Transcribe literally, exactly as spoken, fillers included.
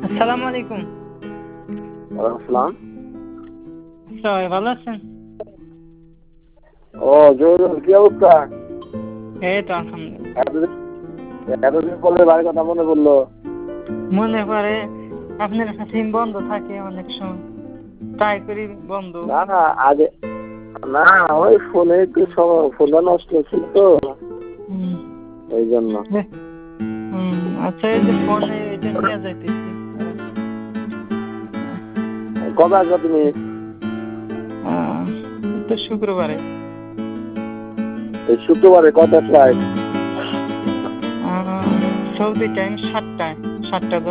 আসসালামু আলাইকুম। ওয়ালাইকুম আসসালাম। সবাই ভালো আছেন? ও জহুরুল, কি অবস্থা? এই তো আলহামদুলিল্লাহ। এতদিন এতদিন পরে বাড়ির কথা মনে পড়লো। মনে পড়ে, আপনার কাছে বন্ধ থাকে অনেক সময়, ট্রাই করি বন্ধ। না না আগে না, ওই ফোনে একটু সময়, ফোনটা নষ্ট ছিল তো, হুম, এই জন্য। এ, হুম, আচ্ছা, এই যে ফোনে এটা নিয়ে যাইতেছি। কবে আসবে তুমি? আহ, তো শুক্রবারে। এই শুক্রবারে কত ফ্লাইট? আহ, সৌদি টাইম সাতটায়, সাতটা